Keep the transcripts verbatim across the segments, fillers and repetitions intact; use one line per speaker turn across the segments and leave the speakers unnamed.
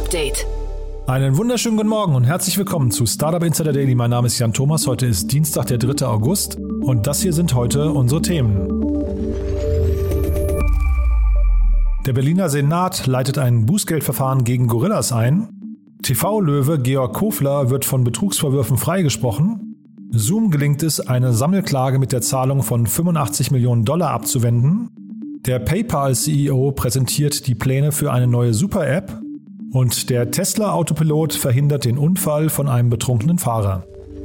Update.
Einen wunderschönen guten Morgen und herzlich willkommen zu Startup Insider Daily. Mein Name ist Jan Thomas. Heute ist Dienstag, der dritte August und das hier sind heute unsere Themen. Der Berliner Senat leitet ein Bußgeldverfahren gegen Gorillas ein. T V-Löwe Georg Kofler wird von Betrugsvorwürfen freigesprochen. Zoom gelingt es, eine Sammelklage mit der Zahlung von fünfundachtzig Millionen Dollar abzuwenden. Der PayPal-C E O präsentiert die Pläne für eine neue Super-App. Und der Tesla-Autopilot verhindert den Unfall von einem betrunkenen Fahrer.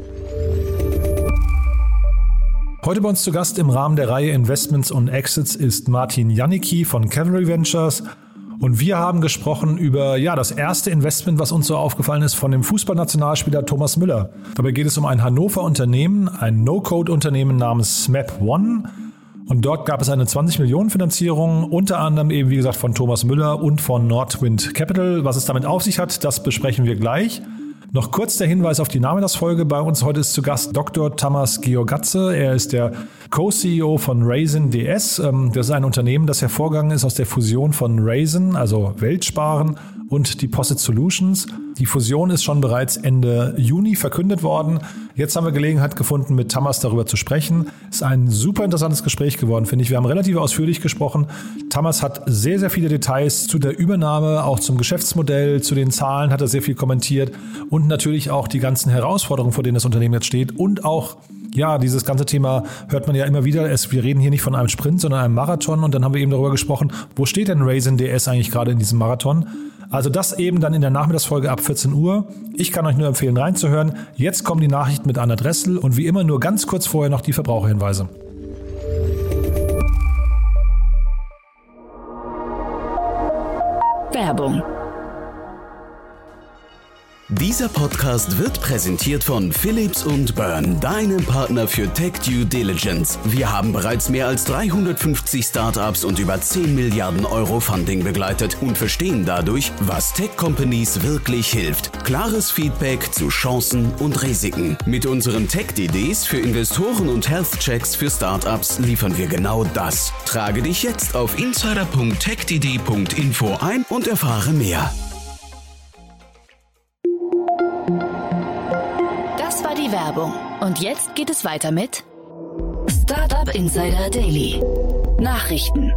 Heute bei uns zu Gast im Rahmen der Reihe Investments und Exits ist Martin Janicki von Cavalry Ventures. Und wir haben gesprochen über ja, das erste Investment, was uns so aufgefallen ist, von dem Fußballnationalspieler Thomas Müller. Dabei geht es um ein Hannover Unternehmen, ein No-Code-Unternehmen namens SMAP One. Und dort gab es eine zwanzig Millionen Finanzierung, unter anderem eben wie gesagt von Thomas Müller und von Nordwind Capital. Was es damit auf sich hat, das besprechen wir gleich. Noch kurz der Hinweis auf die Nachmittagsfolge. Bei uns heute ist zu Gast Doktor Tamas Georgatze. Er ist der Co-C E O von Raisin D S. Das ist ein Unternehmen, das hervorgegangen ist aus der Fusion von Raisin, also Weltsparen, und Deposit Solutions. Die Fusion ist schon bereits Ende Juni verkündet worden. Jetzt haben wir Gelegenheit gefunden, mit Tamas darüber zu sprechen. Es ist ein super interessantes Gespräch geworden, finde ich. Wir haben relativ ausführlich gesprochen. Tamas hat sehr, sehr viele Details zu der Übernahme, auch zum Geschäftsmodell, zu den Zahlen hat er sehr viel kommentiert und natürlich auch die ganzen Herausforderungen, vor denen das Unternehmen jetzt steht und auch ja, dieses ganze Thema hört man ja immer wieder. Es, wir reden hier nicht von einem Sprint, sondern einem Marathon. Und dann haben wir eben darüber gesprochen, wo steht denn Raisin D S eigentlich gerade in diesem Marathon? Also das eben dann in der Nachmittagsfolge ab vierzehn Uhr. Ich kann euch nur empfehlen, reinzuhören. Jetzt kommen die Nachrichten mit Anna Dressel und wie immer nur ganz kurz vorher noch die Verbraucherhinweise.
Werbung.
Dieser Podcast wird präsentiert von Philips und Byrne, deinem Partner für Tech Due Diligence. Wir haben bereits mehr als dreihundertfünfzig Startups und über zehn Milliarden Euro Funding begleitet und verstehen dadurch, was Tech-Companies wirklich hilft. Klares Feedback zu Chancen und Risiken. Mit unseren Tech-D Ds für Investoren und Health-Checks für Startups liefern wir genau das. Trage dich jetzt auf insider punkt tech d d punkt info ein und erfahre mehr.
Das war die Werbung. Und jetzt geht es weiter mit Startup Insider Daily. Nachrichten.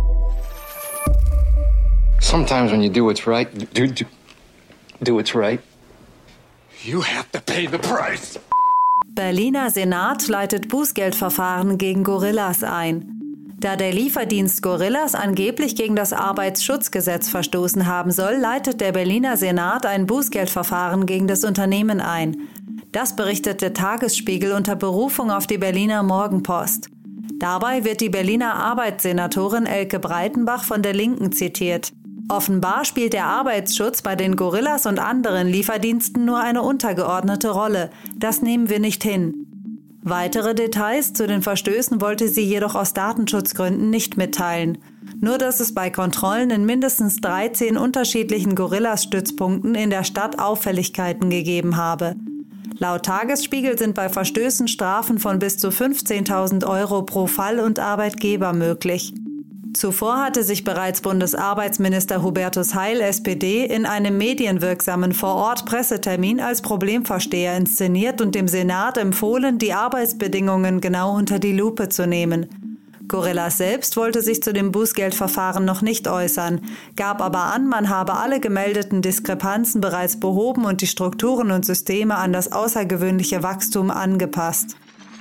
Sometimes when you do what's right, do, do, do what's right, you have to pay the price.
Berliner Senat leitet Bußgeldverfahren gegen Gorillas ein. Da der Lieferdienst Gorillas angeblich gegen das Arbeitsschutzgesetz verstoßen haben soll, leitet der Berliner Senat ein Bußgeldverfahren gegen das Unternehmen ein. Das berichtet der Tagesspiegel unter Berufung auf die Berliner Morgenpost. Dabei wird die Berliner Arbeitssenatorin Elke Breitenbach von der Linken zitiert. Offenbar spielt der Arbeitsschutz bei den Gorillas und anderen Lieferdiensten nur eine untergeordnete Rolle. Das nehmen wir nicht hin. Weitere Details zu den Verstößen wollte sie jedoch aus Datenschutzgründen nicht mitteilen. Nur dass es bei Kontrollen in mindestens dreizehn unterschiedlichen Gorillas-Stützpunkten in der Stadt Auffälligkeiten gegeben habe. Laut Tagesspiegel sind bei Verstößen Strafen von bis zu fünfzehntausend Euro pro Fall und Arbeitgeber möglich. Zuvor hatte sich bereits Bundesarbeitsminister Hubertus Heil, S P D, in einem medienwirksamen Vor-Ort-Pressetermin als Problemversteher inszeniert und dem Senat empfohlen, die Arbeitsbedingungen genau unter die Lupe zu nehmen. Gorillas selbst wollte sich zu dem Bußgeldverfahren noch nicht äußern, gab aber an, man habe alle gemeldeten Diskrepanzen bereits behoben und die Strukturen und Systeme an das außergewöhnliche Wachstum angepasst.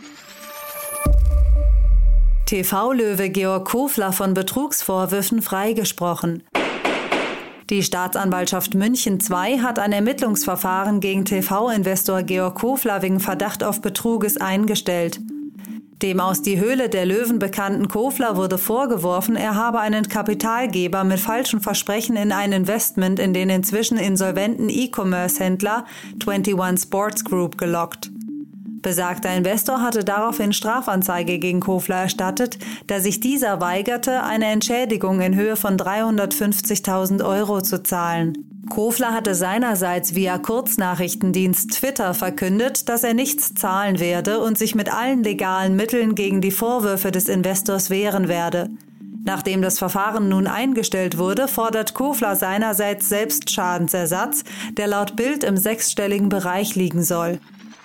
T V-Löwe Georg Kofler von Betrugsvorwürfen freigesprochen. Die Staatsanwaltschaft München zwei hat ein Ermittlungsverfahren gegen T V-Investor Georg Kofler wegen Verdacht auf Betruges eingestellt. Dem aus Die Höhle der Löwen bekannten Kofler wurde vorgeworfen, er habe einen Kapitalgeber mit falschen Versprechen in ein Investment in den inzwischen insolventen E-Commerce-Händler einundzwanzig Sports Group gelockt. Besagter Investor hatte daraufhin Strafanzeige gegen Kofler erstattet, da sich dieser weigerte, eine Entschädigung in Höhe von dreihundertfünfzigtausend Euro zu zahlen. Kofler hatte seinerseits via Kurznachrichtendienst Twitter verkündet, dass er nichts zahlen werde und sich mit allen legalen Mitteln gegen die Vorwürfe des Investors wehren werde. Nachdem das Verfahren nun eingestellt wurde, fordert Kofler seinerseits selbst Schadensersatz, der laut Bild im sechsstelligen Bereich liegen soll.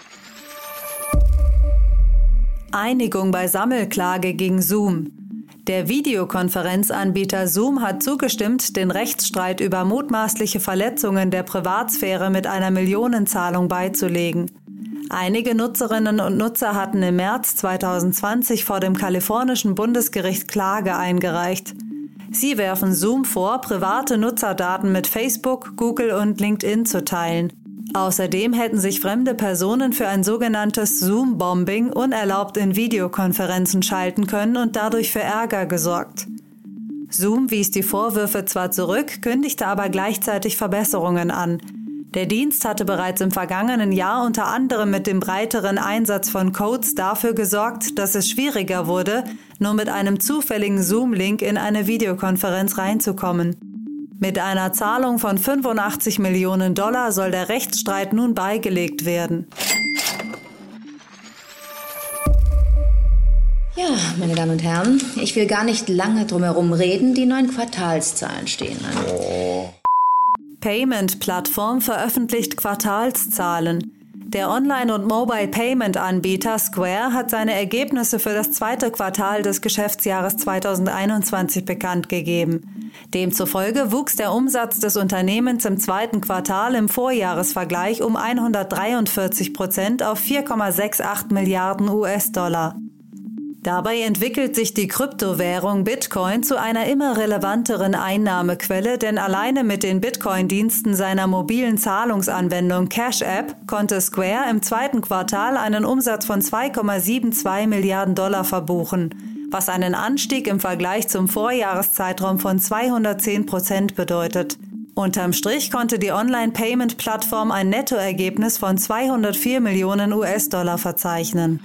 Einigung bei Sammelklage gegen Zoom. Der Videokonferenzanbieter Zoom hat zugestimmt, den Rechtsstreit über mutmaßliche Verletzungen der Privatsphäre mit einer Millionenzahlung beizulegen. Einige Nutzerinnen und Nutzer hatten im März zweitausendzwanzig vor dem kalifornischen Bundesgericht Klage eingereicht. Sie werfen Zoom vor, private Nutzerdaten mit Facebook, Google und LinkedIn zu teilen. Außerdem hätten sich fremde Personen für ein sogenanntes Zoom-Bombing unerlaubt in Videokonferenzen schalten können und dadurch für Ärger gesorgt. Zoom wies die Vorwürfe zwar zurück, kündigte aber gleichzeitig Verbesserungen an. Der Dienst hatte bereits im vergangenen Jahr unter anderem mit dem breiteren Einsatz von Codes dafür gesorgt, dass es schwieriger wurde, nur mit einem zufälligen Zoom-Link in eine Videokonferenz reinzukommen. Mit einer Zahlung von fünfundachtzig Millionen Dollar soll der Rechtsstreit nun beigelegt werden.
Ja, meine Damen und Herren, ich will gar nicht lange drum herum reden, die neuen Quartalszahlen stehen an.
Oh. Payment-Plattform veröffentlicht Quartalszahlen. Der Online- und Mobile-Payment-Anbieter Square hat seine Ergebnisse für das zweite Quartal des Geschäftsjahres zweitausendeinundzwanzig bekannt gegeben. Demzufolge wuchs der Umsatz des Unternehmens im zweiten Quartal im Vorjahresvergleich um hundertdreiundvierzig Prozent auf vier Komma achtundsiebzig Milliarden U S-Dollar. Dabei entwickelt sich die Kryptowährung Bitcoin zu einer immer relevanteren Einnahmequelle, denn alleine mit den Bitcoin-Diensten seiner mobilen Zahlungsanwendung Cash App konnte Square im zweiten Quartal einen Umsatz von zwei Komma zweiundsiebzig Milliarden Dollar verbuchen, was einen Anstieg im Vergleich zum Vorjahreszeitraum von zweihundertzehn Prozent bedeutet. Unterm Strich konnte die Online-Payment-Plattform ein Nettoergebnis von zweihundertvier Millionen U S-Dollar verzeichnen.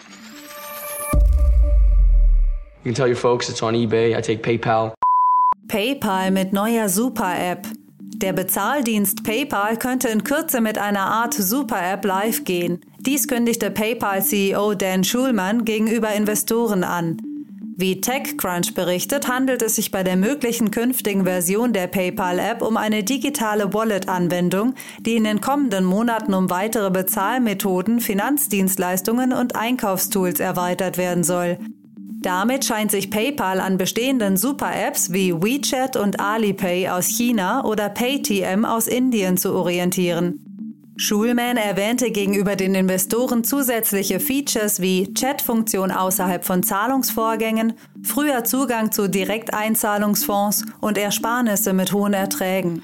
You can tell your folks it's on eBay. I take PayPal.
PayPal mit neuer Super-App. Der Bezahldienst PayPal könnte in Kürze mit einer Art Super-App live gehen. Dies kündigte PayPal-C E O Dan Schulman gegenüber Investoren an. Wie TechCrunch berichtet, handelt es sich bei der möglichen künftigen Version der PayPal-App um eine digitale Wallet-Anwendung, die in den kommenden Monaten um weitere Bezahlmethoden, Finanzdienstleistungen und Einkaufstools erweitert werden soll. Damit scheint sich PayPal an bestehenden Super-Apps wie WeChat und Alipay aus China oder Paytm aus Indien zu orientieren. Schulman erwähnte gegenüber den Investoren zusätzliche Features wie Chatfunktion außerhalb von Zahlungsvorgängen, früher Zugang zu Direkteinzahlungsfonds und Ersparnisse mit hohen Erträgen.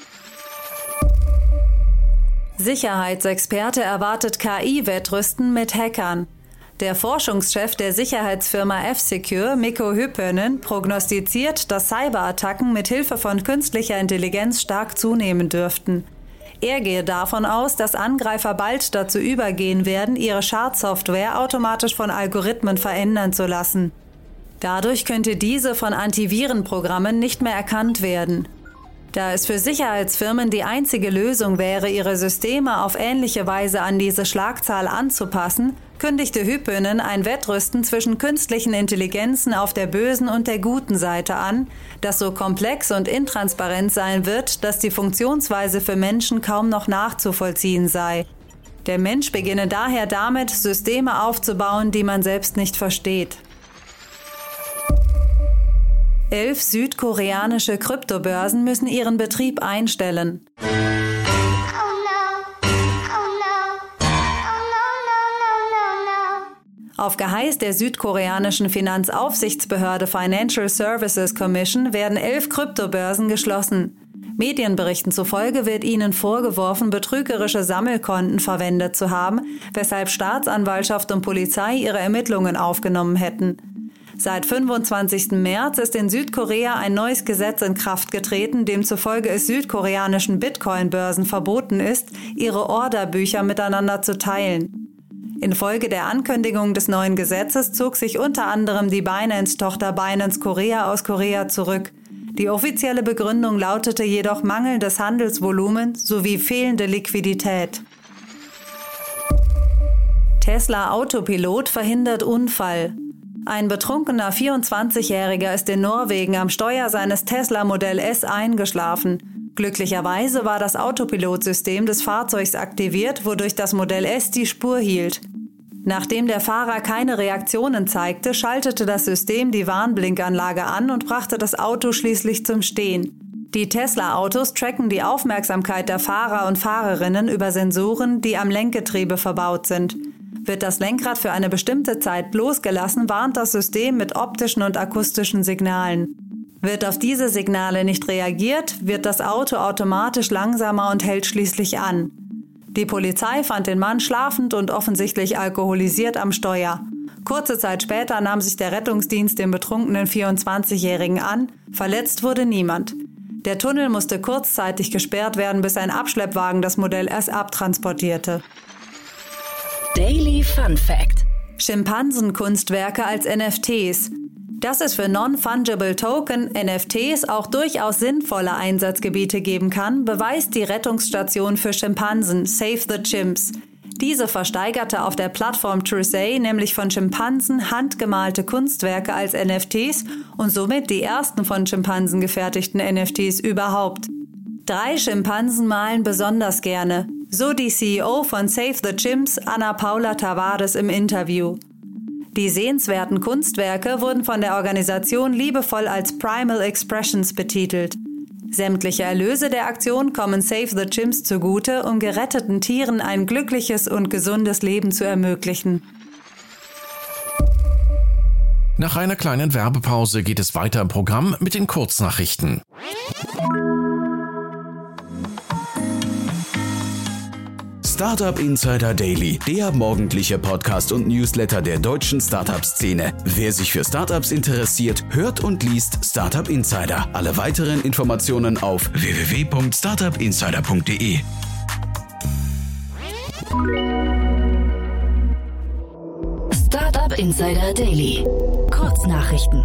Sicherheitsexperte erwartet K I-Wettrüsten mit Hackern. Der Forschungschef der Sicherheitsfirma F-Secure, Mikko Hyppönen, prognostiziert, dass Cyberattacken mit Hilfe von künstlicher Intelligenz stark zunehmen dürften. Er gehe davon aus, dass Angreifer bald dazu übergehen werden, ihre Schadsoftware automatisch von Algorithmen verändern zu lassen. Dadurch könnte diese von Antivirenprogrammen nicht mehr erkannt werden. Da es für Sicherheitsfirmen die einzige Lösung wäre, ihre Systeme auf ähnliche Weise an diese Schlagzahl anzupassen, kündigte Hyppönen ein Wettrüsten zwischen künstlichen Intelligenzen auf der bösen und der guten Seite an, das so komplex und intransparent sein wird, dass die Funktionsweise für Menschen kaum noch nachzuvollziehen sei. Der Mensch beginne daher damit, Systeme aufzubauen, die man selbst nicht versteht. Elf südkoreanische Kryptobörsen müssen ihren Betrieb einstellen. Auf Geheiß der südkoreanischen Finanzaufsichtsbehörde Financial Services Commission werden elf Kryptobörsen geschlossen. Medienberichten zufolge wird ihnen vorgeworfen, betrügerische Sammelkonten verwendet zu haben, weshalb Staatsanwaltschaft und Polizei ihre Ermittlungen aufgenommen hätten. Seit fünfundzwanzigsten März ist in Südkorea ein neues Gesetz in Kraft getreten, demzufolge es südkoreanischen Bitcoin-Börsen verboten ist, ihre Orderbücher miteinander zu teilen. Infolge der Ankündigung des neuen Gesetzes zog sich unter anderem die Binance-Tochter Binance Korea aus Korea zurück. Die offizielle Begründung lautete jedoch mangelndes Handelsvolumen sowie fehlende Liquidität. Tesla Autopilot verhindert Unfall. Ein betrunkener vierundzwanzigjähriger ist in Norwegen am Steuer seines Tesla Modell S eingeschlafen. Glücklicherweise war das Autopilotsystem des Fahrzeugs aktiviert, wodurch das Modell S die Spur hielt. Nachdem der Fahrer keine Reaktionen zeigte, schaltete das System die Warnblinkanlage an und brachte das Auto schließlich zum Stehen. Die Tesla-Autos tracken die Aufmerksamkeit der Fahrer und Fahrerinnen über Sensoren, die am Lenkgetriebe verbaut sind. Wird das Lenkrad für eine bestimmte Zeit losgelassen, warnt das System mit optischen und akustischen Signalen. Wird auf diese Signale nicht reagiert, wird das Auto automatisch langsamer und hält schließlich an. Die Polizei fand den Mann schlafend und offensichtlich alkoholisiert am Steuer. Kurze Zeit später nahm sich der Rettungsdienst den betrunkenen vierundzwanzigjährigen an, verletzt wurde niemand. Der Tunnel musste kurzzeitig gesperrt werden, bis ein Abschleppwagen das Modell S abtransportierte.
Daily Fun Fact:
Schimpansenkunstwerke als N F Ts. Dass es für Non-Fungible Token, N F Ts, auch durchaus sinnvolle Einsatzgebiete geben kann, beweist die Rettungsstation für Schimpansen Save the Chimps. Diese versteigerte auf der Plattform Trussay nämlich von Schimpansen handgemalte Kunstwerke als N F Ts und somit die ersten von Schimpansen gefertigten N F Ts überhaupt. Drei Schimpansen malen besonders gerne, so die C E O von Save the Chimps, Ana Paula Tavares, im Interview. Die sehenswerten Kunstwerke wurden von der Organisation liebevoll als Primal Expressions betitelt. Sämtliche Erlöse der Aktion kommen Save the Chimps zugute, um geretteten Tieren ein glückliches und gesundes Leben zu ermöglichen.
Nach einer kleinen Werbepause geht es weiter im Programm mit den Kurznachrichten.
Startup Insider Daily, der morgendliche Podcast und Newsletter der deutschen Startup-Szene. Wer sich für Startups interessiert, hört und liest Startup Insider. Alle weiteren Informationen auf w w w punkt startup insider punkt d e.
Startup Insider Daily. Kurznachrichten.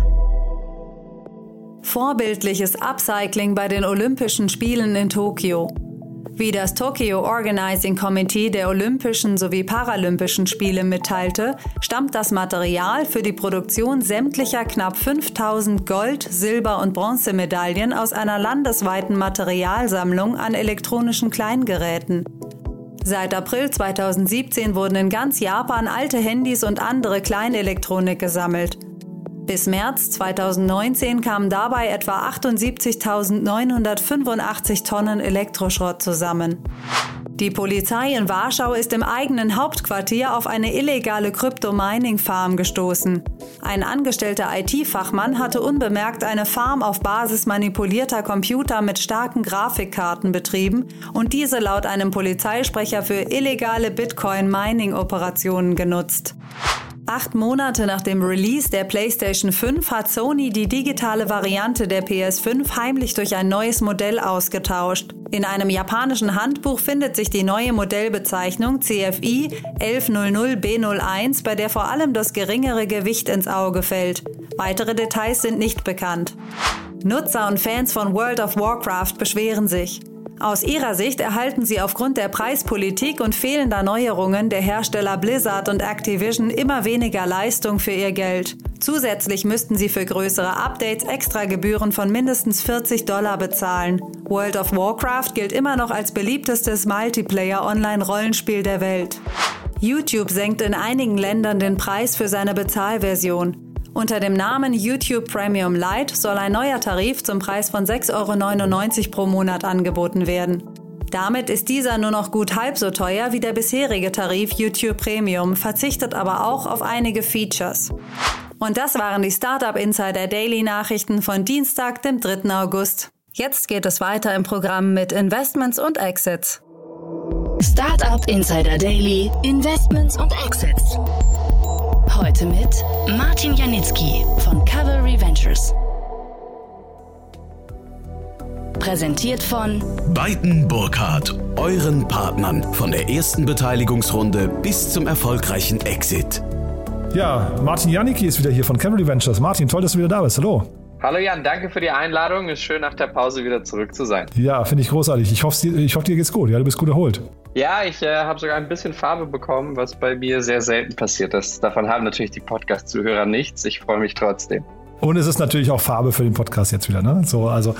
Vorbildliches Upcycling bei den Olympischen Spielen in Tokio. Wie das Tokyo Organizing Committee der Olympischen sowie Paralympischen Spiele mitteilte, stammt das Material für die Produktion sämtlicher knapp fünftausend Gold-, Silber- und Bronzemedaillen aus einer landesweiten Materialsammlung an elektronischen Kleingeräten. Seit April zweitausendsiebzehn wurden in ganz Japan alte Handys und andere Kleinelektronik gesammelt. Bis März zweitausendneunzehn kamen dabei etwa achtundsiebzigtausendneunhundertfünfundachtzig Tonnen Elektroschrott zusammen. Die Polizei in Warschau ist im eigenen Hauptquartier auf eine illegale Crypto-Mining-Farm gestoßen. Ein angestellter I T-Fachmann hatte unbemerkt eine Farm auf Basis manipulierter Computer mit starken Grafikkarten betrieben und diese laut einem Polizeisprecher für illegale Bitcoin-Mining-Operationen genutzt. Acht Monate nach dem Release der PlayStation fünf hat Sony die digitale Variante der P S fünf heimlich durch ein neues Modell ausgetauscht. In einem japanischen Handbuch findet sich die neue Modellbezeichnung C F I elf null null B null eins, bei der vor allem das geringere Gewicht ins Auge fällt. Weitere Details sind nicht bekannt. Nutzer und Fans von World of Warcraft beschweren sich. Aus ihrer Sicht erhalten sie aufgrund der Preispolitik und fehlender Neuerungen der Hersteller Blizzard und Activision immer weniger Leistung für ihr Geld. Zusätzlich müssten sie für größere Updates Extragebühren von mindestens vierzig Dollar bezahlen. World of Warcraft gilt immer noch als beliebtestes Multiplayer-Online-Rollenspiel der Welt. YouTube senkt in einigen Ländern den Preis für seine Bezahlversion. Unter dem Namen YouTube Premium Lite soll ein neuer Tarif zum Preis von sechs Euro neunundneunzig pro Monat angeboten werden. Damit ist dieser nur noch gut halb so teuer wie der bisherige Tarif YouTube Premium, verzichtet aber auch auf einige Features. Und das waren die Startup Insider Daily Nachrichten von Dienstag, dem dritten August. Jetzt geht es weiter im Programm mit Investments und Exits.
Startup Insider Daily, Investments und Exits. Heute mit Martin Janicki von Cavalry Ventures. Präsentiert von
Beiten Burkhardt, euren Partnern von der ersten Beteiligungsrunde bis zum erfolgreichen Exit.
Ja, Martin Janicki ist wieder hier von Cavalry Ventures. Martin, toll, dass du wieder da bist. Hallo.
Hallo Jan, danke für die Einladung. Ist schön, nach der Pause wieder zurück zu sein.
Ja, finde ich großartig. Ich hoffe, ich hoffe, dir geht's gut. Ja, du bist gut erholt.
Ja, ich äh, habe sogar ein bisschen Farbe bekommen, was bei mir sehr selten passiert ist. Davon haben natürlich die Podcast-Zuhörer nichts. Ich freue mich trotzdem.
Und es ist natürlich auch Farbe für den Podcast jetzt wieder, ne? So, also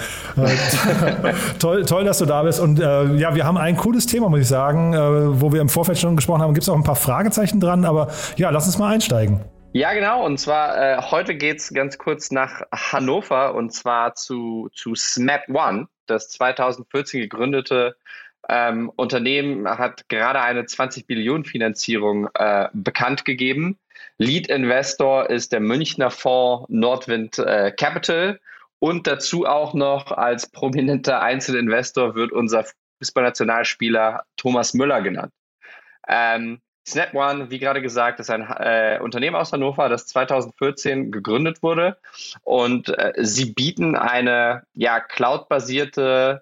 äh, toll, toll, dass du da bist. Und äh, ja, wir haben ein cooles Thema, muss ich sagen, äh, wo wir im Vorfeld schon gesprochen haben. Gibt es auch ein paar Fragezeichen dran, aber ja, lass uns mal einsteigen.
Ja, genau. Und zwar äh, heute geht's ganz kurz nach Hannover und zwar zu, zu Smap One, das zweitausendvierzehn gegründete ähm, Unternehmen hat gerade eine zwanzig Billionen Finanzierung äh, bekannt gegeben. Lead Investor ist der Münchner Fonds Nordwind äh, Capital und dazu auch noch als prominenter Einzelinvestor wird unser Fußballnationalspieler Thomas Müller genannt. Ähm, Snap One, wie gerade gesagt, ist ein äh, Unternehmen aus Hannover, das zweitausendvierzehn gegründet wurde und äh, sie bieten eine ja, cloud-basierte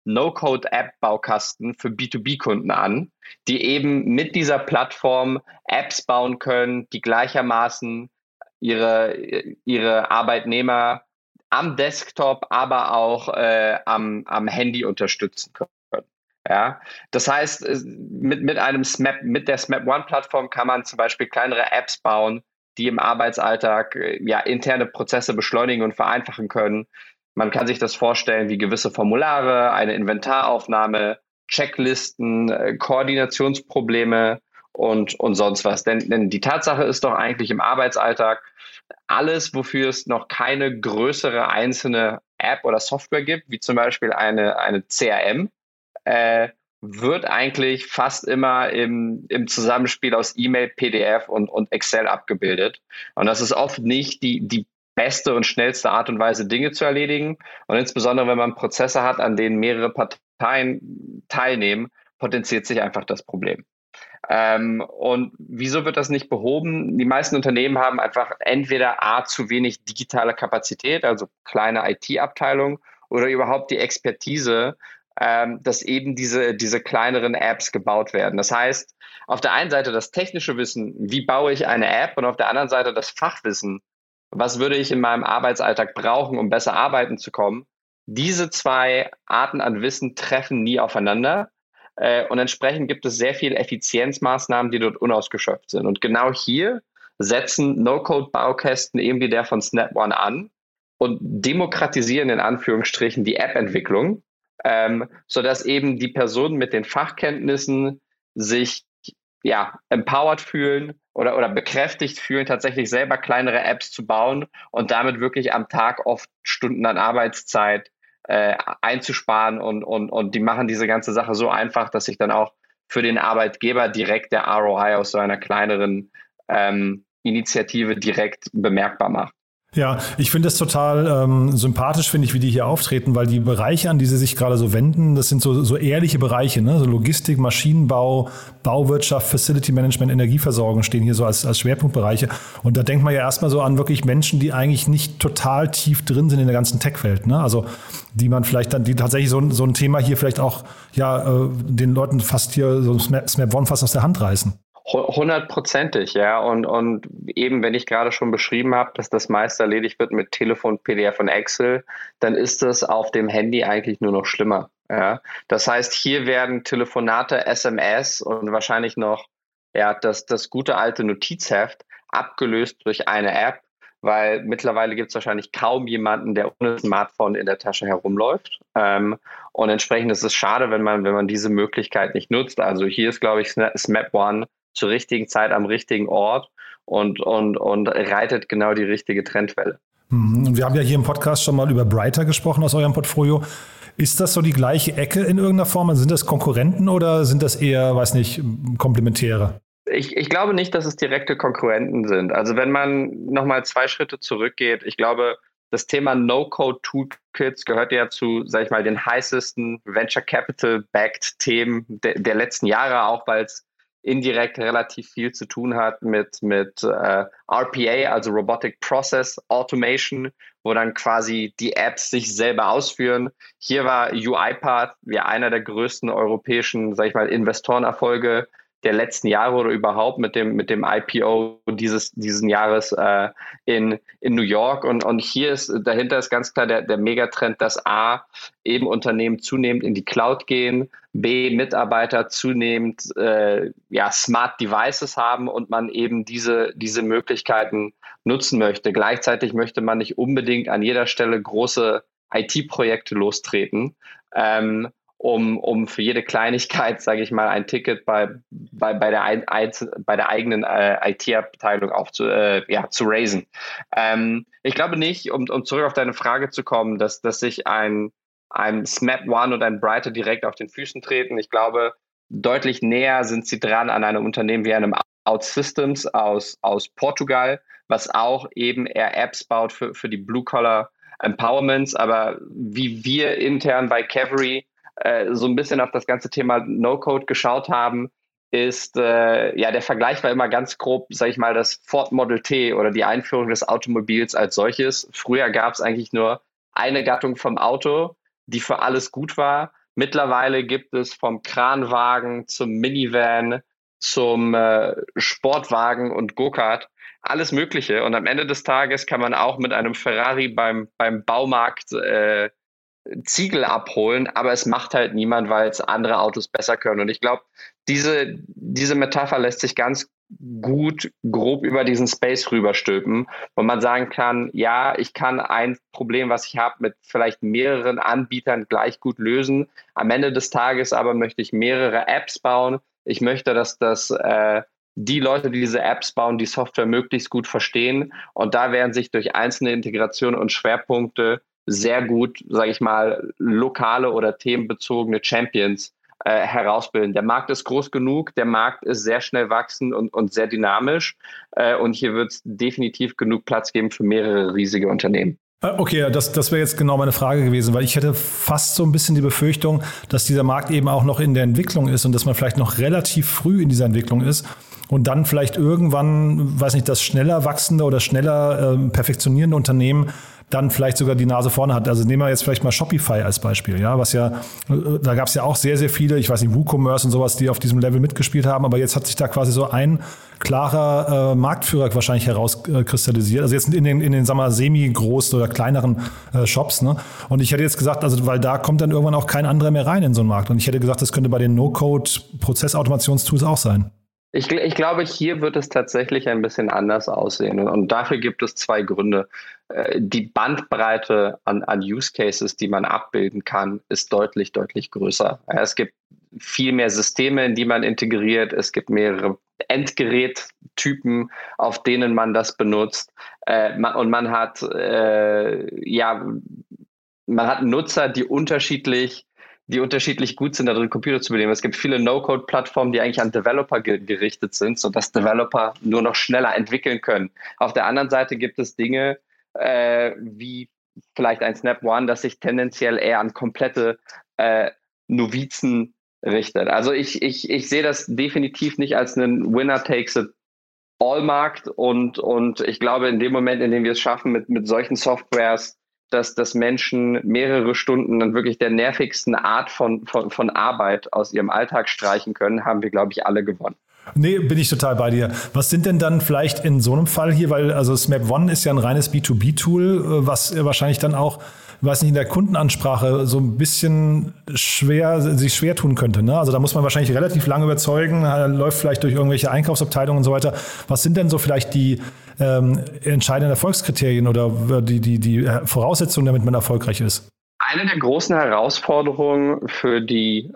No-Code-App-Baukasten für B zwei B-Kunden an, die eben mit dieser Plattform Apps bauen können, die gleichermaßen ihre, ihre Arbeitnehmer am Desktop, aber auch äh, am, am Handy unterstützen können. Ja, das heißt, mit, mit einem Smap, mit der Smap One-Plattform kann man zum Beispiel kleinere Apps bauen, die im Arbeitsalltag ja, interne Prozesse beschleunigen und vereinfachen können. Man kann sich das vorstellen wie gewisse Formulare, eine Inventaraufnahme, Checklisten, Koordinationsprobleme und, und sonst was. Denn, denn die Tatsache ist doch eigentlich im Arbeitsalltag, alles, wofür es noch keine größere einzelne App oder Software gibt, wie zum Beispiel eine, eine C R M, äh, wird eigentlich fast immer im, im Zusammenspiel aus E-Mail, P D F und, und Excel abgebildet. Und das ist oft nicht die, die beste und schnellste Art und Weise, Dinge zu erledigen. Und insbesondere, wenn man Prozesse hat, an denen mehrere Parteien teilnehmen, potenziert sich einfach das Problem. Ähm, und wieso wird das nicht behoben? Die meisten Unternehmen haben einfach entweder A, zu wenig digitale Kapazität, also kleine I T-Abteilung, oder überhaupt die Expertise, ähm, dass eben diese, diese kleineren Apps gebaut werden. Das heißt, auf der einen Seite das technische Wissen, wie baue ich eine App, und auf der anderen Seite das Fachwissen, was würde ich in meinem Arbeitsalltag brauchen, um besser arbeiten zu kommen. Diese zwei Arten an Wissen treffen nie aufeinander. Äh, und entsprechend gibt es sehr viele Effizienzmaßnahmen, die dort unausgeschöpft sind. Und genau hier setzen No-Code-Baukästen eben wie der von Snap One an und demokratisieren in Anführungsstrichen die App-Entwicklung, ähm, sodass eben die Personen mit den Fachkenntnissen sich ja, empowered fühlen oder, oder bekräftigt fühlen, tatsächlich selber kleinere Apps zu bauen und damit wirklich am Tag oft Stunden an Arbeitszeit äh, einzusparen und, und, und die machen diese ganze Sache so einfach, dass sich dann auch für den Arbeitgeber direkt der R O I aus so einer kleineren ähm, Initiative direkt bemerkbar macht.
Ja, ich finde es total ähm, sympathisch, finde ich, wie die hier auftreten, weil die Bereiche, an die sie sich gerade so wenden, das sind so, so ehrliche Bereiche, ne? So Logistik, Maschinenbau, Bauwirtschaft, Facility Management, Energieversorgung stehen hier so als, als Schwerpunktbereiche. Und da denkt man ja erstmal so an wirklich Menschen, die eigentlich nicht total tief drin sind in der ganzen Tech-Welt, ne? Also die man vielleicht dann, die tatsächlich so, so ein Thema hier vielleicht auch ja äh, den Leuten fast hier so Smap, Smap One fast aus der Hand reißen.
Hundertprozentig, ja. Und, und eben, wenn ich gerade schon beschrieben habe, dass das meiste erledigt wird mit Telefon, P D F und Excel, dann ist es auf dem Handy eigentlich nur noch schlimmer. Ja. Das heißt, hier werden Telefonate, S M S und wahrscheinlich noch ja, das, das gute alte Notizheft abgelöst durch eine App, weil mittlerweile gibt es wahrscheinlich kaum jemanden, der ohne Smartphone in der Tasche herumläuft. Ähm, und entsprechend ist es schade, wenn man, wenn man diese Möglichkeit nicht nutzt. Also hier ist, glaube ich, Smap One zur richtigen Zeit am richtigen Ort und, und, und reitet genau die richtige Trendwelle.
Und wir haben ja hier im Podcast schon mal über Brighter gesprochen aus eurem Portfolio. Ist das so die gleiche Ecke in irgendeiner Form? Also sind das Konkurrenten oder sind das eher, weiß nicht, Komplementäre?
Ich, ich glaube nicht, dass es direkte Konkurrenten sind. Also wenn man nochmal zwei Schritte zurückgeht, ich glaube, das Thema No-Code-Toolkits gehört ja zu, sag ich mal, den heißesten Venture-Capital-backed-Themen de, der letzten Jahre, auch weil es indirekt relativ viel zu tun hat mit, mit äh, R P A, also Robotic Process Automation, wo dann quasi die Apps sich selber ausführen. Hier war UiPath ja einer der größten europäischen, sag ich mal, Investorenerfolge, der letzten Jahre oder überhaupt mit dem, mit dem I P O dieses, diesen Jahres äh, in, in New York. Und, und hier ist, dahinter ist ganz klar der, der Megatrend, dass A, eben Unternehmen zunehmend in die Cloud gehen, B, Mitarbeiter zunehmend äh, ja, Smart Devices haben und man eben diese, diese Möglichkeiten nutzen möchte. Gleichzeitig möchte man nicht unbedingt an jeder Stelle große I T-Projekte lostreten, ähm, um, um für jede Kleinigkeit, sage ich mal, ein Ticket bei, bei, bei, der, ein, bei der eigenen äh, I T-Abteilung auch zu, äh, ja, zu raisen. Ähm, ich glaube nicht, um, um zurück auf deine Frage zu kommen, dass, dass sich ein, ein Snap One und ein Brighter direkt auf den Füßen treten. Ich glaube, deutlich näher sind sie dran an einem Unternehmen wie einem OutSystems aus, aus Portugal, was auch eben eher Apps baut für, für die Blue-Collar Empowerments. Aber wie wir intern bei Cavalry äh, so ein bisschen auf das ganze Thema No-Code geschaut haben, ist, äh, ja, der Vergleich war immer ganz grob, sage ich mal, das Ford Model T oder die Einführung des Automobils als solches. Früher gab es eigentlich nur eine Gattung vom Auto, die für alles gut war. Mittlerweile gibt es vom Kranwagen zum Minivan, zum äh, Sportwagen und Go-Kart alles Mögliche. Und am Ende des Tages kann man auch mit einem Ferrari beim, beim Baumarkt äh, Ziegel abholen, aber es macht halt niemand, weil es andere Autos besser können. Und ich glaube, diese, diese Metapher lässt sich ganz gut grob über diesen Space rüberstülpen, wo man sagen kann, ja, ich kann ein Problem, was ich habe, mit vielleicht mehreren Anbietern gleich gut lösen. Am Ende des Tages aber möchte ich mehrere Apps bauen. Ich möchte, dass das äh, die Leute, die diese Apps bauen, die Software möglichst gut verstehen. Und da werden sich durch einzelne Integrationen und Schwerpunkte sehr gut, sage ich mal, lokale oder themenbezogene Champions äh, herausbilden. Der Markt ist groß genug, der Markt ist sehr schnell wachsend und, und sehr dynamisch. Äh, und hier wird es definitiv genug Platz geben für mehrere riesige Unternehmen.
Okay, das, das wäre jetzt genau meine Frage gewesen, weil ich hätte fast so ein bisschen die Befürchtung, dass dieser Markt eben auch noch in der Entwicklung ist und dass man vielleicht noch relativ früh in dieser Entwicklung ist und dann vielleicht irgendwann, weiß nicht, das schneller wachsende oder schneller äh, perfektionierende Unternehmen dann vielleicht sogar die Nase vorne hat. Also nehmen wir jetzt vielleicht mal Shopify als Beispiel, ja, was ja, da gab es ja auch sehr, sehr viele, ich weiß nicht, WooCommerce und sowas, die auf diesem Level mitgespielt haben, aber jetzt hat sich da quasi so ein klarer äh, Marktführer wahrscheinlich herauskristallisiert, also jetzt in den, in den, sagen wir mal, semi-großen oder kleineren äh, Shops, ne? Und ich hätte jetzt gesagt, also weil da kommt dann irgendwann auch kein anderer mehr rein in so einen Markt und ich hätte gesagt, das könnte bei den No-Code-Prozessautomationstools auch sein.
Ich, ich glaube, hier wird es tatsächlich ein bisschen anders aussehen. Und dafür gibt es zwei Gründe. Die Bandbreite an, an Use Cases, die man abbilden kann, ist deutlich, deutlich größer. Es gibt viel mehr Systeme, in die man integriert. Es gibt mehrere Endgerättypen, auf denen man das benutzt. Und man hat, ja, man hat Nutzer, die unterschiedlich die unterschiedlich gut sind, darin Computer zu bedienen. Es gibt viele No-Code-Plattformen, die eigentlich an Developer ge- gerichtet sind, sodass Developer nur noch schneller entwickeln können. Auf der anderen Seite gibt es Dinge äh, wie vielleicht ein Snap One, das sich tendenziell eher an komplette äh, Novizen richtet. Also ich, ich, ich sehe das definitiv nicht als einen Winner-Takes-it-all-Markt und, und ich glaube, in dem Moment, in dem wir es schaffen, mit, mit solchen Softwares dass, dass Menschen mehrere Stunden dann wirklich der nervigsten Art von, von, von Arbeit aus ihrem Alltag streichen können, haben wir, glaube ich, alle gewonnen.
Nee, bin ich total bei dir. Was sind denn dann vielleicht in so einem Fall hier, weil also Snap One ist ja ein reines B zwei B-Tool, was wahrscheinlich dann auch, weiß nicht, in der Kundenansprache so ein bisschen schwer, sich schwer tun könnte, ne? Also da muss man wahrscheinlich relativ lange überzeugen, läuft vielleicht durch irgendwelche Einkaufsabteilungen und so weiter. Was sind denn so vielleicht die ähm, entscheidenden Erfolgskriterien oder die, die, die Voraussetzungen, damit man erfolgreich ist?
Eine der großen Herausforderungen für die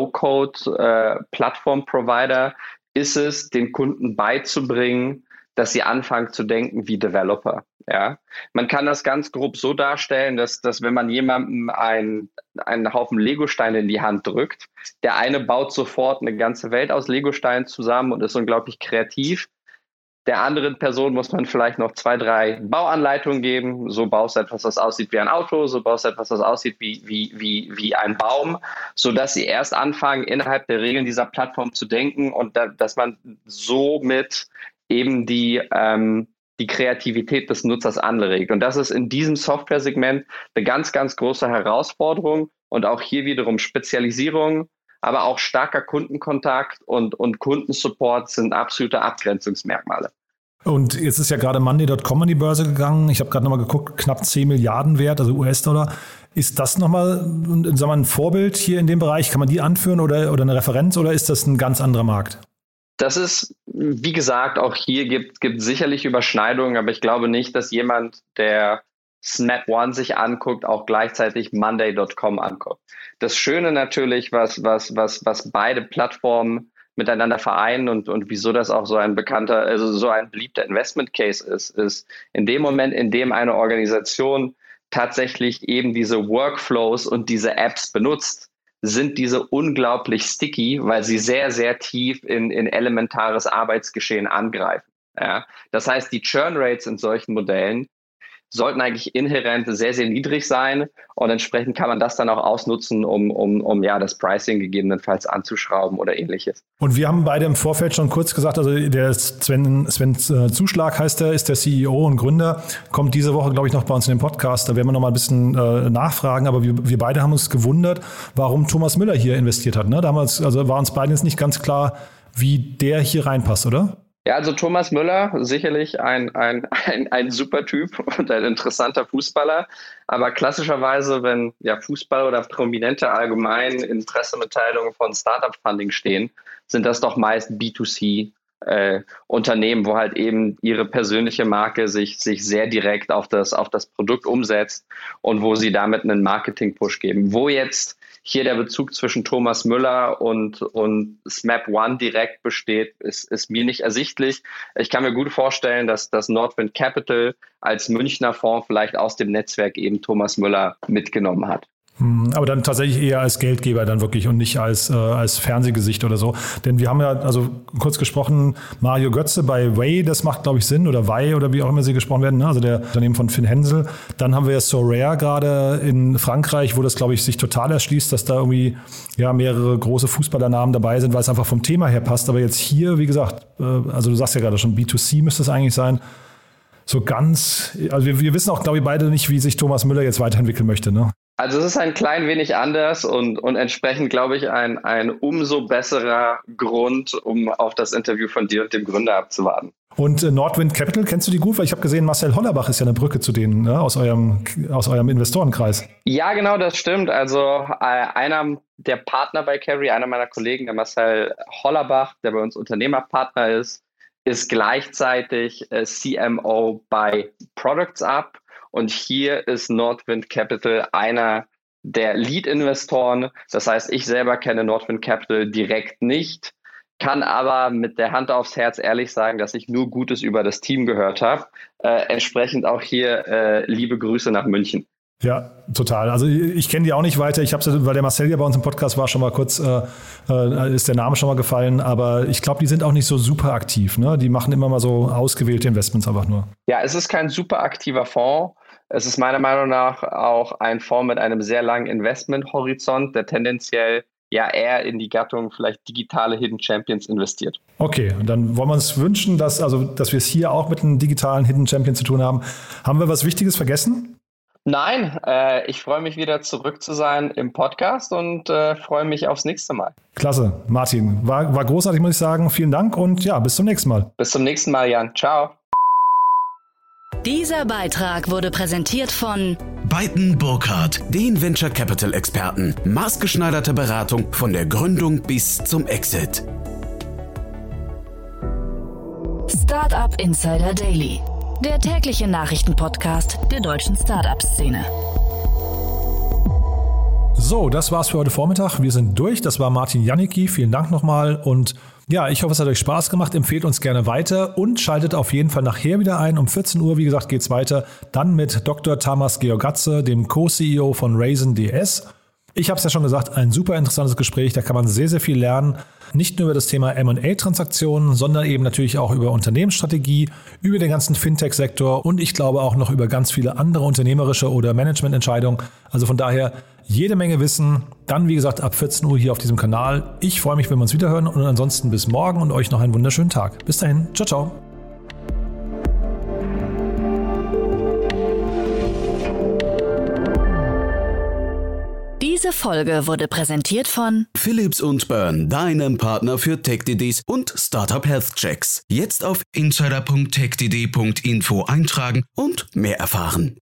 No-Code-Plattform-Provider ist es, den Kunden beizubringen, dass sie anfangen zu denken wie Developer. Ja, man kann das ganz grob so darstellen, dass, dass wenn man jemandem ein, einen Haufen Legosteine in die Hand drückt, der eine baut sofort eine ganze Welt aus Legosteinen zusammen und ist unglaublich kreativ. Der anderen Person muss man vielleicht noch zwei, drei Bauanleitungen geben. So baust du etwas, das aussieht wie ein Auto, so baust du etwas, das aussieht wie, wie, wie, wie ein Baum, sodass sie erst anfangen, innerhalb der Regeln dieser Plattform zu denken und da, dass man somit eben die, ähm, die Kreativität des Nutzers anregt. Und das ist in diesem Software-Segment eine ganz, ganz große Herausforderung und auch hier wiederum Spezialisierung, aber auch starker Kundenkontakt und, und Kundensupport sind absolute Abgrenzungsmerkmale.
Und jetzt ist ja gerade Monday Punkt com an die Börse gegangen. Ich habe gerade nochmal geguckt, knapp zehn Milliarden wert, also U S-Dollar. Ist das nochmal sagen wir, ein Vorbild hier in dem Bereich? Kann man die anführen oder, oder eine Referenz oder ist das ein ganz anderer Markt?
Das ist, wie gesagt, auch hier gibt es sicherlich Überschneidungen, aber ich glaube nicht, dass jemand, der Snap One sich anguckt, auch gleichzeitig Monday Punkt com anguckt. Das Schöne natürlich, was, was, was, was beide Plattformen miteinander vereinen und, und wieso das auch so ein bekannter, also so ein beliebter Investment Case ist, ist in dem Moment, in dem eine Organisation tatsächlich eben diese Workflows und diese Apps benutzt, sind diese unglaublich sticky, weil sie sehr, sehr tief in, in elementares Arbeitsgeschehen angreifen. Ja? Das heißt, die Churn Rates in solchen Modellen sollten eigentlich inhärent sehr, sehr niedrig sein und entsprechend kann man das dann auch ausnutzen, um, um, um ja, das Pricing gegebenenfalls anzuschrauben oder ähnliches.
Und wir haben beide im Vorfeld schon kurz gesagt, also der Sven, Sven Zuschlag heißt er, ist der C E O und Gründer, kommt diese Woche, glaube ich, noch bei uns in den Podcast, da werden wir noch mal ein bisschen äh, nachfragen, aber wir, wir beide haben uns gewundert, warum Thomas Müller hier investiert hat. Ne? Damals, also war uns beiden jetzt nicht ganz klar, wie der hier reinpasst, oder?
Ja, also Thomas Müller, sicherlich ein, ein, ein, ein super Typ und ein interessanter Fußballer. Aber klassischerweise, wenn ja Fußball oder Prominente allgemein in Pressemitteilungen von Startup-Funding stehen, sind das doch meist B zwei C äh, Unternehmen, wo halt eben ihre persönliche Marke sich, sich sehr direkt auf das, auf das Produkt umsetzt und wo sie damit einen Marketing-Push geben. Wo jetzt hier der Bezug zwischen Thomas Müller und, und Snap One direkt besteht, ist, ist mir nicht ersichtlich. Ich kann mir gut vorstellen, dass das Nordwind Capital als Münchner Fonds vielleicht aus dem Netzwerk eben Thomas Müller mitgenommen hat.
Aber dann tatsächlich eher als Geldgeber dann wirklich und nicht als, äh, als Fernsehgesicht oder so. Denn wir haben ja, also kurz gesprochen, Mario Götze bei Way, das macht, glaube ich, Sinn, oder Way oder wie auch immer sie gesprochen werden, ne? Also der Unternehmen von Finn Hensel. Dann haben wir ja Sorare gerade in Frankreich, wo das, glaube ich, sich total erschließt, dass da irgendwie ja mehrere große Fußballernamen dabei sind, weil es einfach vom Thema her passt. Aber jetzt hier, wie gesagt, äh, also du sagst ja gerade schon, B zwei C müsste es eigentlich sein. So ganz, also wir, wir wissen auch, glaube ich, beide nicht, wie sich Thomas Müller jetzt weiterentwickeln möchte, ne?
Also es ist ein klein wenig anders und, und entsprechend, glaube ich, ein, ein umso besserer Grund, um auf das Interview von dir und dem Gründer abzuwarten.
Und äh, Nordwind Capital, kennst du die gut? Weil ich habe gesehen, Marcel Hollerbach ist ja eine Brücke zu denen, ne? aus eurem, aus eurem Investorenkreis.
Ja, genau, das stimmt. Also äh, einer der Partner bei Carry, einer meiner Kollegen, der Marcel Hollerbach, der bei uns Unternehmerpartner ist, ist gleichzeitig äh, C M O bei Products Up. Und hier ist Nordwind Capital einer der Lead-Investoren. Das heißt, ich selber kenne Nordwind Capital direkt nicht, kann aber mit der Hand aufs Herz ehrlich sagen, dass ich nur Gutes über das Team gehört habe. Äh, entsprechend auch hier äh, liebe Grüße nach München.
Ja, total. Also ich kenne die auch nicht weiter. Ich habe, weil der Marcel ja bei uns im Podcast war, schon mal kurz, äh, äh, ist der Name schon mal gefallen. Aber ich glaube, die sind auch nicht so super aktiv. Ne? Die machen immer mal so ausgewählte Investments einfach nur.
Ja, es ist kein super aktiver Fonds. Es ist meiner Meinung nach auch ein Fonds mit einem sehr langen Investmenthorizont, der tendenziell ja eher in die Gattung vielleicht digitale Hidden Champions investiert.
Okay, und dann wollen wir uns wünschen, dass, also, dass wir es hier auch mit einem digitalen Hidden Champion zu tun haben. Haben wir was Wichtiges vergessen?
Nein, äh, ich freue mich wieder zurück zu sein im Podcast und äh, freue mich aufs nächste Mal.
Klasse, Martin. War, war großartig, muss ich sagen. Vielen Dank und ja, bis zum nächsten Mal.
Bis zum nächsten Mal, Jan. Ciao.
Dieser Beitrag wurde präsentiert von
Beiten Burkhardt, den Venture Capital Experten. Maßgeschneiderte Beratung von der Gründung bis zum Exit.
Startup Insider Daily, der tägliche Nachrichtenpodcast der deutschen Startup-Szene.
So, das war's für heute Vormittag. Wir sind durch. Das war Martin Janicki. Vielen Dank nochmal und ja, ich hoffe, es hat euch Spaß gemacht. Empfehlt uns gerne weiter und schaltet auf jeden Fall nachher wieder ein. Um vierzehn Uhr, wie gesagt, geht's weiter. Dann mit Doktor Tamas Georgatze, dem Co-C E O von Raisin D S. Ich habe es ja schon gesagt, ein super interessantes Gespräch. Da kann man sehr, sehr viel lernen. Nicht nur über das Thema M und A-Transaktionen, sondern eben natürlich auch über Unternehmensstrategie, über den ganzen Fintech-Sektor und ich glaube auch noch über ganz viele andere unternehmerische oder Managemententscheidungen. Also von daher jede Menge Wissen. Dann, wie gesagt, ab vierzehn Uhr hier auf diesem Kanal. Ich freue mich, wenn wir uns wiederhören und ansonsten bis morgen und euch noch einen wunderschönen Tag. Bis dahin. Ciao, ciao.
Diese Folge wurde präsentiert von
Philips und Byrne, deinem Partner für Tech-D Ds und Startup Health Checks. Jetzt auf insider punkt tech d d punkt info eintragen und mehr erfahren.